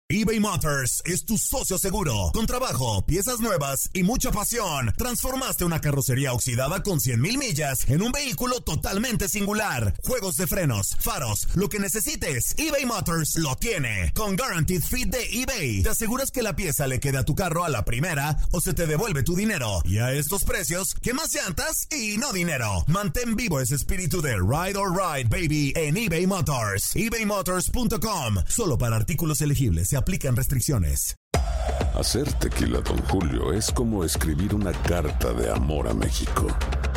eBay Motors es tu socio seguro. Con trabajo, piezas nuevas y mucha pasión, transformaste una carrocería oxidada con 100,000 millas en un vehículo totalmente singular. Juegos de frenos, faros, lo que necesites, eBay Motors lo tiene. Con Guaranteed Fit de eBay, te aseguras que la pieza le quede a tu carro a la primera o se te devuelve tu dinero. Y a estos precios, ¿qué más llantas y no dinero? Mantén vivo ese espíritu de Ride or Ride, baby, en eBay Motors. ebaymotors.com. Solo para artículos elegibles. Se aplican restricciones. Hacer tequila Don Julio es como escribir una carta de amor a México.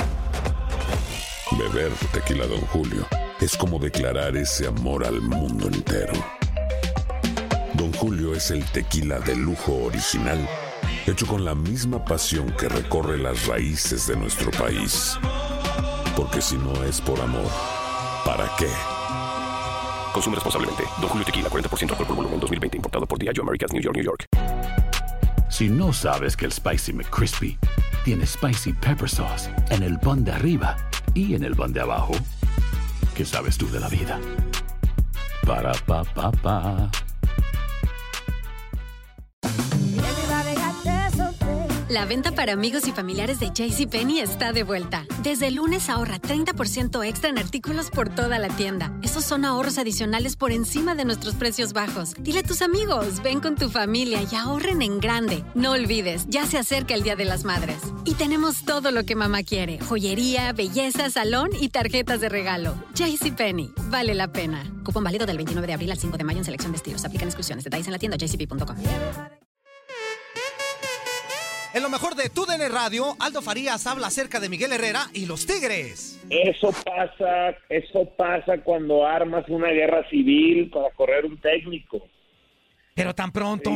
Beber tequila Don Julio es como declarar ese amor al mundo entero. Don Julio es el tequila de lujo original, hecho con la misma pasión que recorre las raíces de nuestro país. Porque si no es por amor, ¿para qué? Consume responsablemente. Don Julio Tequila, 40% alcohol por volumen, 2020. Importado por Diageo Americas, New York, New York. Si no sabes que el Spicy McCrispy tiene Spicy Pepper Sauce en el pan de arriba y en el pan de abajo, ¿qué sabes tú de la vida? Para, pa, pa, pa. La venta para amigos y familiares de JCPenney está de vuelta. Desde el lunes ahorra 30% extra en artículos por toda la tienda. Esos son ahorros adicionales por encima de nuestros precios bajos. Dile a tus amigos, ven con tu familia y ahorren en grande. No olvides, ya se acerca el Día de las Madres. Y tenemos todo lo que mamá quiere. Joyería, belleza, salón y tarjetas de regalo. JCPenney, vale la pena. Cupón válido del 29 de abril al 5 de mayo en selección de estilos. Aplican exclusiones. Detalles en la tienda jcp.com. En lo mejor de TUDN Radio, Aldo Farías habla acerca de Miguel Herrera y los Tigres. Eso pasa cuando armas una guerra civil para correr un técnico. ¿Pero tan pronto?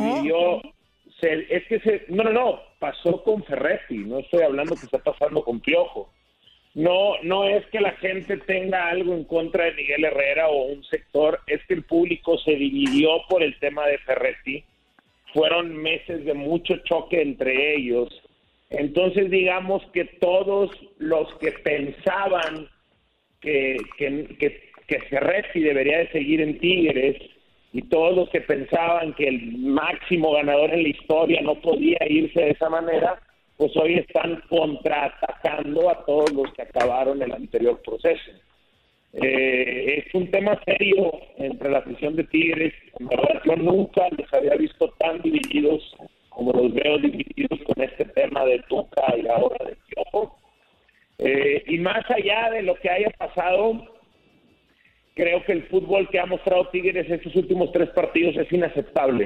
No, pasó con Ferretti, no estoy hablando que está pasando con Piojo. No es que la gente tenga algo en contra de Miguel Herrera o un sector, es que el público se dividió por el tema de Ferretti. Fueron meses de mucho choque entre ellos. Entonces, digamos que todos los que pensaban que Ferretti debería de seguir en Tigres y todos los que pensaban que el máximo ganador en la historia no podía irse de esa manera, pues hoy están contraatacando a todos los que acabaron el anterior proceso. Es un tema serio entre la afición de Tigres. En verdad, yo nunca los había visto tan divididos como los veo divididos con este tema de Tuca y ahora de Piojo. Y más allá de lo que haya pasado, creo que el fútbol que ha mostrado Tigres estos últimos 3 partidos es inaceptable.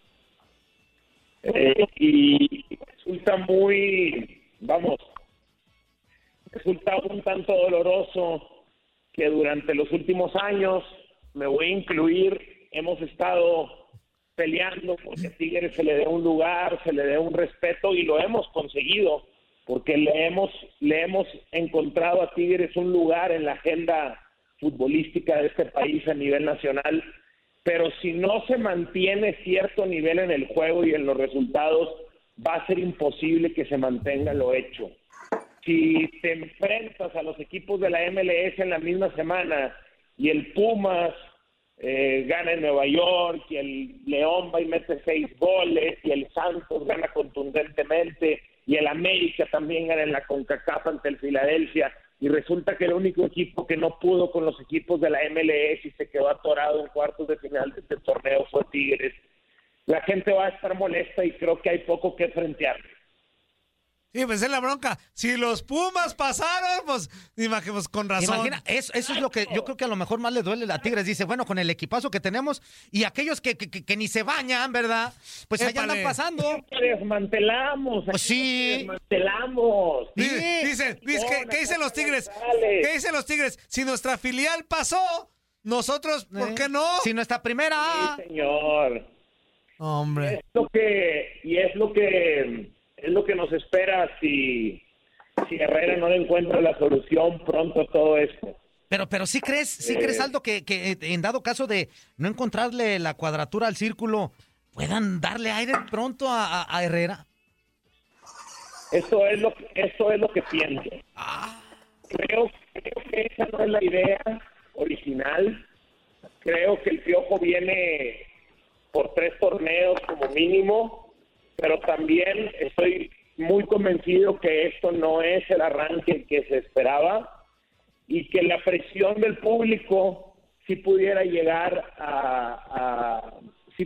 Y resulta resulta un tanto doloroso que durante los últimos años, me voy a incluir, hemos estado peleando porque a Tigres se le dé un lugar, se le dé un respeto, y lo hemos conseguido, porque le hemos encontrado a Tigres un lugar en la agenda futbolística de este país a nivel nacional, pero si no se mantiene cierto nivel en el juego y en los resultados, va a ser imposible que se mantenga lo hecho. Si te enfrentas a los equipos de la MLS en la misma semana y el Pumas gana en Nueva York y el León va y mete 6 goles y el Santos gana contundentemente y el América también gana en la CONCACAF ante el Filadelfia, y resulta que el único equipo que no pudo con los equipos de la MLS y se quedó atorado en cuartos de final de este torneo fue Tigres, la gente va a estar molesta y creo que hay poco que frentear. Sí, pues es la bronca. Si los Pumas pasaron, pues con razón. Imagina, eso es lo que yo creo que a lo mejor más le duele a Tigres. Dice, bueno, con el equipazo que tenemos y aquellos que ni se bañan, ¿verdad? Pues allá andan pasando. Desmantelamos. Pues sí. Desmantelamos. Dice, ¿qué dicen los Tigres? ¿Qué dicen los Tigres? Si nuestra filial pasó, nosotros, ¿por qué no? Si nuestra primera... Sí, señor. Hombre. Es lo que nos espera si Herrera no le encuentra la solución pronto a todo esto. Pero sí crees, Aldo, que en dado caso de no encontrarle la cuadratura al círculo, puedan darle aire pronto a Herrera. Eso es lo que pienso. Creo que esa no es la idea original. Creo que el Piojo viene por 3 torneos como mínimo, pero también estoy muy convencido que esto no es el arranque que se esperaba y que la presión del público sí pudiera llegar a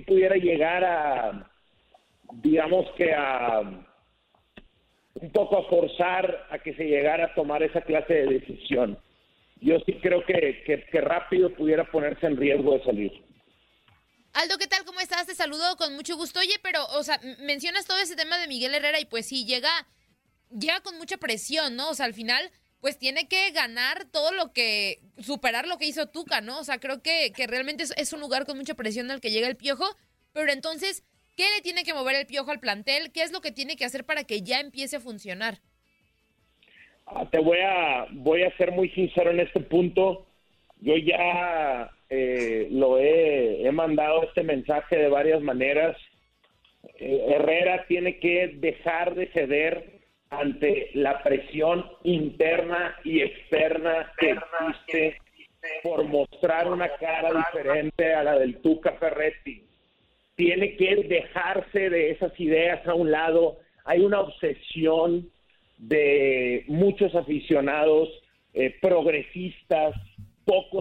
digamos que a un poco a forzar a que se llegara a tomar esa clase de decisión. Yo sí creo que rápido pudiera ponerse en riesgo de salir. Aldo, ¿qué tal? ¿Cómo estás? Te saludo con mucho gusto. Oye, pero, o sea, mencionas todo ese tema de Miguel Herrera y pues sí, llega con mucha presión, ¿no? O sea, al final, pues tiene que ganar superar lo que hizo Tuca, ¿no? O sea, creo que realmente es un lugar con mucha presión al que llega el Piojo, pero entonces, ¿qué le tiene que mover el Piojo al plantel? ¿Qué es lo que tiene que hacer para que ya empiece a funcionar? Te voy a ser muy sincero en este punto. Yo ya he mandado este mensaje de varias maneras. Herrera tiene que dejar de ceder ante la presión interna y externa que existe por mostrar una cara diferente a la del Tuca Ferretti. Tiene que dejarse de esas ideas a un lado. Hay una obsesión de muchos aficionados progresistas, pocos.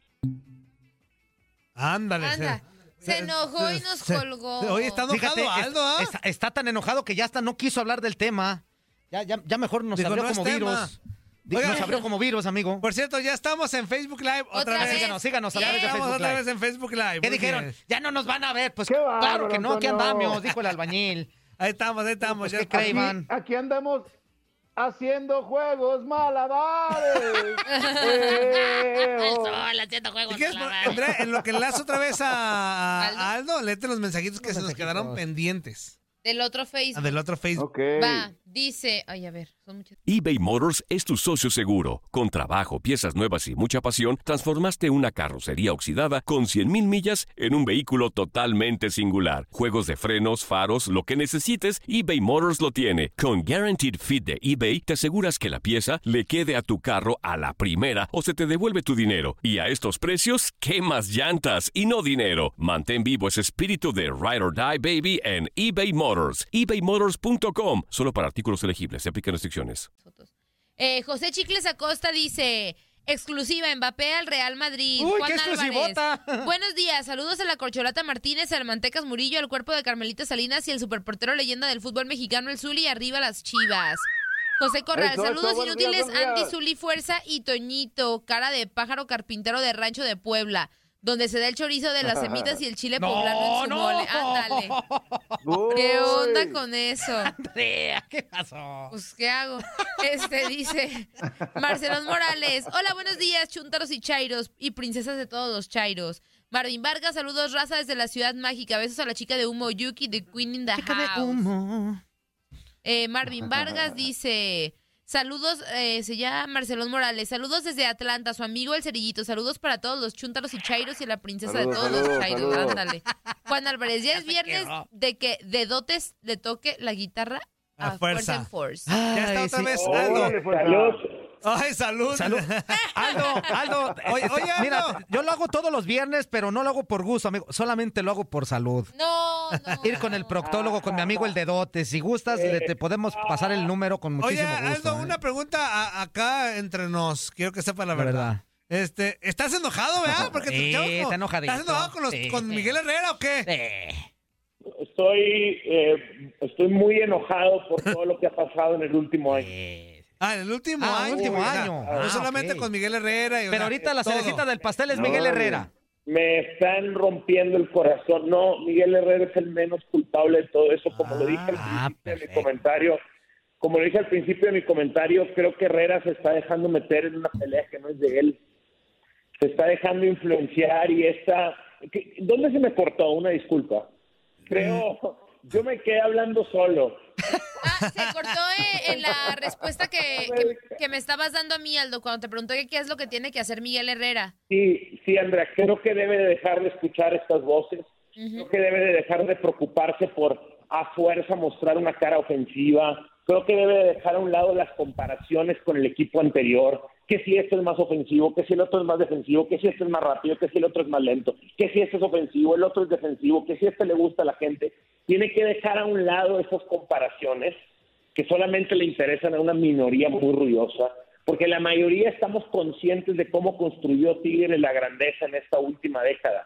Ándale. Se enojó y nos colgó. Oye, está enojado. Fíjate, Aldo, ¿ah? está tan enojado que ya hasta no quiso hablar del tema. Ya mejor nos abrió como virus. Nos abrió como virus, amigo. Por cierto, ya estamos en Facebook Live otra vez. Síganos a través de Facebook Live. Otra vez en Facebook Live. ¿Qué dijeron? Ya no nos van a ver. Pues claro que no, aquí andamos, dijo el albañil. Ahí estamos. Pues, ¿qué cree, Iván? Aquí andamos haciendo juegos malabares. Haciendo juegos malabares. André, en lo que enlazo otra vez a Aldo, léete los mensajitos que se nos quedaron pendientes. Del otro Facebook. Del otro Facebook. Okay. Va, dice... Ay, a ver, son muchas... eBay Motors es tu socio seguro. Con trabajo, piezas nuevas y mucha pasión, transformaste una carrocería oxidada con 100,000 millas en un vehículo totalmente singular. Juegos de frenos, faros, lo que necesites, eBay Motors lo tiene. Con Guaranteed Fit de eBay, te aseguras que la pieza le quede a tu carro a la primera o se te devuelve tu dinero. Y a estos precios, ¿qué más llantas y no dinero? Mantén vivo ese espíritu de Ride or Die, baby, en eBay Motors. ebaymotors.com. Solo para artículos elegibles. Se aplican restricciones. José Chicles Acosta dice... Exclusiva, Mbappé al Real Madrid. ¡Uy, Juan qué exclusivota! Álvarez. Buenos días, saludos a la Corcholata Martínez, al Mantecas Murillo, al cuerpo de Carmelita Salinas y el superportero leyenda del fútbol mexicano, el Zuli, arriba las Chivas. José Corral, saludos inútiles, Andy, Zuli, Fuerza y Toñito, cara de pájaro carpintero de Rancho de Puebla, donde se da el chorizo de las semitas y el chile poblano en su mole. Ándale. ¿Qué onda con eso? Andrea, ¿qué pasó? Pues, ¿qué hago? Dice Marcelón Morales. Hola, buenos días, chuntaros y chairos y princesas de todos los chairos. Marvin Vargas, saludos, raza, desde la Ciudad Mágica. Besos a la chica de humo, Yuki, de Queen in the Chica House. de humo. Marvin Vargas dice... Saludos, se llama Marcelón Morales. Saludos desde Atlanta, su amigo El Cerillito. Saludos para todos los chúntaros y chairos y la princesa de todos los chairos. Ándale. Juan Álvarez, ya es viernes de que de dotes le toque la guitarra a Fuerza en Force. Ya está otra vez, Aldo. Ay, salud. Aldo, oye, mira, yo lo hago todos los viernes, pero no lo hago por gusto, amigo. Solamente lo hago por salud. No. Ir con el proctólogo, con mi amigo el Dedote. Si gustas, te podemos pasar el número con muchísimo gusto. Aldo, una pregunta acá entre nos. Quiero que sepa la verdad. ¿Estás enojado, verdad? Porque sí, está enojadito. ¿Estás enojado con Miguel Herrera o qué? Estoy muy enojado por todo lo que ha pasado en el último año. En el último año. No solamente con Miguel Herrera. Pero ahorita la cerecita del pastel es Miguel Herrera. Me están rompiendo el corazón. No, Miguel Herrera es el menos culpable de todo eso, como lo dije al principio de mi comentario. Como lo dije al principio de mi comentario, creo que Herrera se está dejando meter en una pelea que no es de él. Se está dejando influenciar y ¿Dónde se me cortó? Una disculpa. Yo me quedé hablando solo. Se cortó en la respuesta que me estabas dando a mí, Aldo, cuando te pregunté qué es lo que tiene que hacer Miguel Herrera. Sí, Andrea, creo que debe de dejar de escuchar estas voces. Creo que debe de dejar de preocuparse por a fuerza mostrar una cara ofensiva. Creo que debe de dejar a un lado las comparaciones con el equipo anterior. que si este es más ofensivo, que si el otro es más defensivo, que si este es más rápido, que si el otro es más lento, que si este es ofensivo, el otro es defensivo, que si este le gusta a la gente. Tiene que dejar a un lado esas comparaciones que solamente le interesan a una minoría muy ruidosa, porque la mayoría estamos conscientes de cómo construyó Tigres la grandeza en esta última década.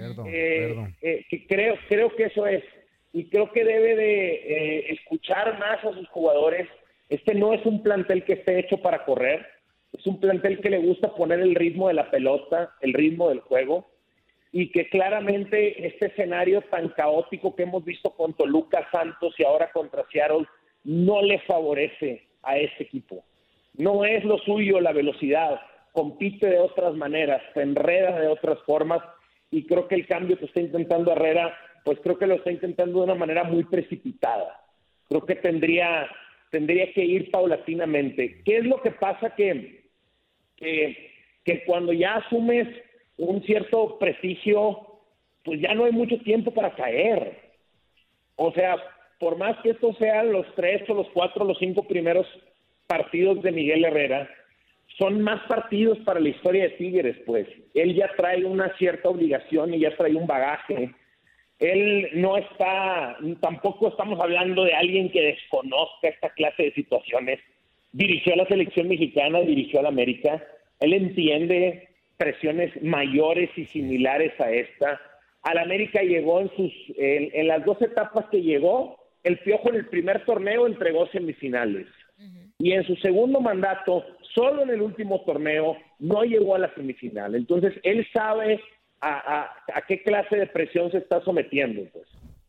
Creo que eso es, y creo que debe de escuchar más a sus jugadores. Este no es un plantel que esté hecho para correr, es un plantel que le gusta poner el ritmo de la pelota, el ritmo del juego, y que claramente este escenario tan caótico que hemos visto con Toluca, Santos y ahora contra Seattle no le favorece a este equipo. No es lo suyo la velocidad, compite de otras maneras, se enreda de otras formas, y creo que el cambio que está intentando Herrera, pues creo que lo está intentando de una manera muy precipitada. Creo que tendría que ir paulatinamente. ¿Qué es lo que pasa? Que cuando ya asumes un cierto prestigio, pues ya no hay mucho tiempo para caer. O sea, por más que estos sean los 3 o los 4 o los 5 primeros partidos de Miguel Herrera, son más partidos para la historia de Tigres, pues. Él ya trae una cierta obligación y ya trae un bagaje. Él no está, tampoco estamos hablando de alguien que desconozca esta clase de situaciones. Dirigió a la selección mexicana, dirigió a la América. Él entiende presiones mayores y similares a esta. Al América llegó en las 2 etapas que llegó, el Piojo en el primer torneo entregó semifinales. Y en su segundo mandato, solo en el último torneo, no llegó a la semifinal. Entonces, él sabe a qué clase de presión se está sometiendo, pues.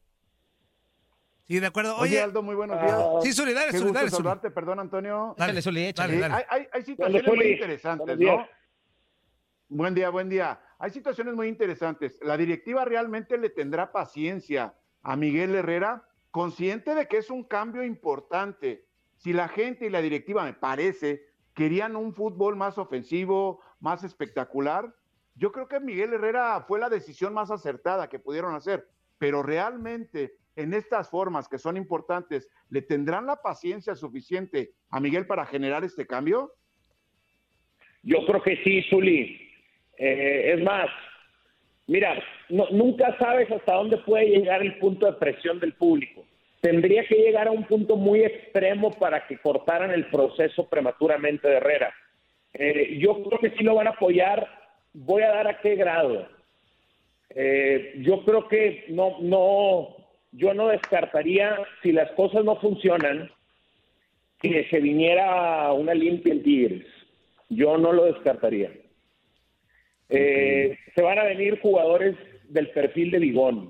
Sí, de acuerdo. Oye, Aldo, muy buenos días. Sí, solidario. Qué gusto saludarte, perdón, Antonio. Dale. Hay situaciones muy interesantes, ¿no? Buen día. Hay situaciones muy interesantes. La directiva realmente le tendrá paciencia a Miguel Herrera, consciente de que es un cambio importante. Si la gente y la directiva, me parece, querían un fútbol más ofensivo, más espectacular, yo creo que Miguel Herrera fue la decisión más acertada que pudieron hacer, pero realmente en estas formas que son importantes, ¿le tendrán la paciencia suficiente a Miguel para generar este cambio? Yo creo que sí, Zuli. Es más, mira, nunca sabes hasta dónde puede llegar el punto de presión del público. Tendría que llegar a un punto muy extremo para que cortaran el proceso prematuramente de Herrera. Yo creo que sí lo van a apoyar. Voy a dar a qué grado. Yo creo que yo no descartaría, si las cosas no funcionan, que se viniera una limpia en Tigres. Yo no lo descartaría. Se van a venir jugadores del perfil de Bigón.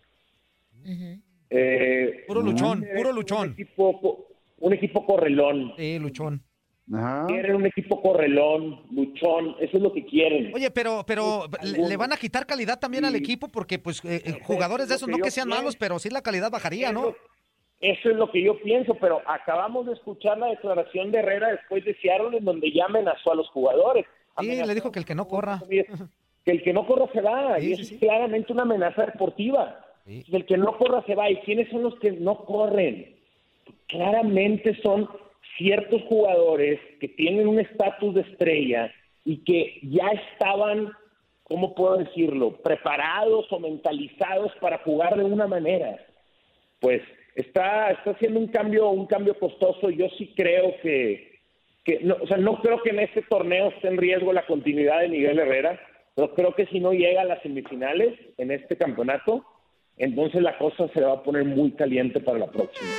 Puro luchón. Un equipo correlón. Sí, luchón. Quieren un equipo correlón, luchón, eso es lo que quieren. Oye, pero le van a quitar calidad también al equipo, porque pues jugadores de esos no que sean malos, pero sí la calidad bajaría, ¿no? Eso es lo que yo pienso, pero acabamos de escuchar la declaración de Herrera después de Seattle, en donde ya amenazó a los jugadores. Sí, le dijo que el que no corra. Que el que no corra se va, y eso es claramente una amenaza deportiva. Sí. El que no corra se va. ¿Y quiénes son los que no corren? Claramente son ciertos jugadores que tienen un estatus de estrella y que ya estaban, ¿cómo puedo decirlo?, preparados o mentalizados para jugar de una manera. Pues está haciendo un cambio costoso. Yo sí creo que no creo que en este torneo esté en riesgo la continuidad de Miguel Herrera, pero creo que si no llega a las semifinales en este campeonato, entonces la cosa se va a poner muy caliente para la próxima.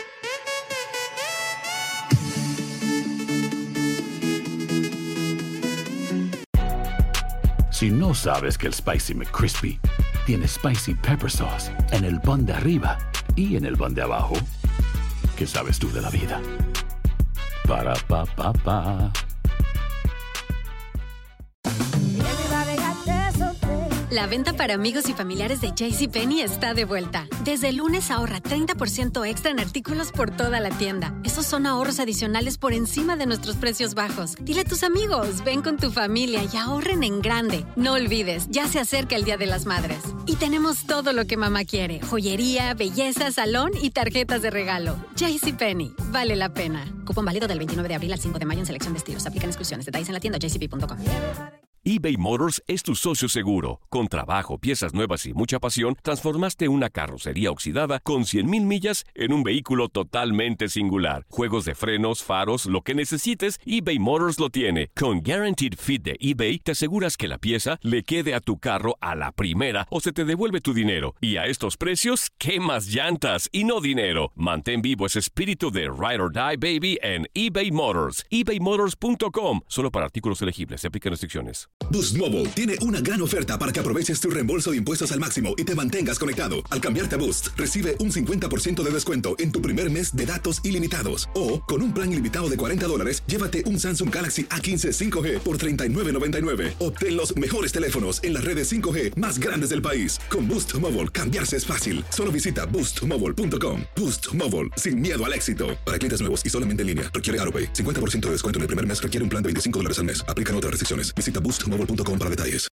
Si no sabes que el Spicy McCrispy tiene Spicy Pepper Sauce en el pan de arriba y en el pan de abajo, ¿qué sabes tú de la vida? Para, pa, pa, pa. La venta para amigos y familiares de JCPenney está de vuelta. Desde el lunes ahorra 30% extra en artículos por toda la tienda. Esos son ahorros adicionales por encima de nuestros precios bajos. Dile a tus amigos, ven con tu familia y ahorren en grande. No olvides, ya se acerca el Día de las Madres. Y tenemos todo lo que mamá quiere. Joyería, belleza, salón y tarjetas de regalo. JCPenney, vale la pena. Cupón válido del 29 de abril al 5 de mayo en selección de estilos. Aplican exclusiones. Detalles en la tienda jcp.com. eBay Motors es tu socio seguro. Con trabajo, piezas nuevas y mucha pasión, transformaste una carrocería oxidada con 100,000 millas en un vehículo totalmente singular. Juegos de frenos, faros, lo que necesites, eBay Motors lo tiene. Con Guaranteed Fit de eBay, te aseguras que la pieza le quede a tu carro a la primera o se te devuelve tu dinero. Y a estos precios, ¿quemas llantas y no dinero? Mantén vivo ese espíritu de Ride or Die, baby, en eBay Motors. ebaymotors.com. Solo para artículos elegibles. Se aplican restricciones. Boost Mobile tiene una gran oferta para que aproveches tu reembolso de impuestos al máximo y te mantengas conectado. Al cambiarte a Boost, recibe un 50% de descuento en tu primer mes de datos ilimitados. O, con un plan ilimitado de $40, llévate un Samsung Galaxy A15 5G por $39.99. Obtén los mejores teléfonos en las redes 5G más grandes del país. Con Boost Mobile, cambiarse es fácil. Solo visita boostmobile.com. Boost Mobile, sin miedo al éxito. Para clientes nuevos y solamente en línea, requiere AutoPay. 50% de descuento en el primer mes requiere un plan de $25 al mes. Aplican otras restricciones. Visita boostmobile.com para detalles.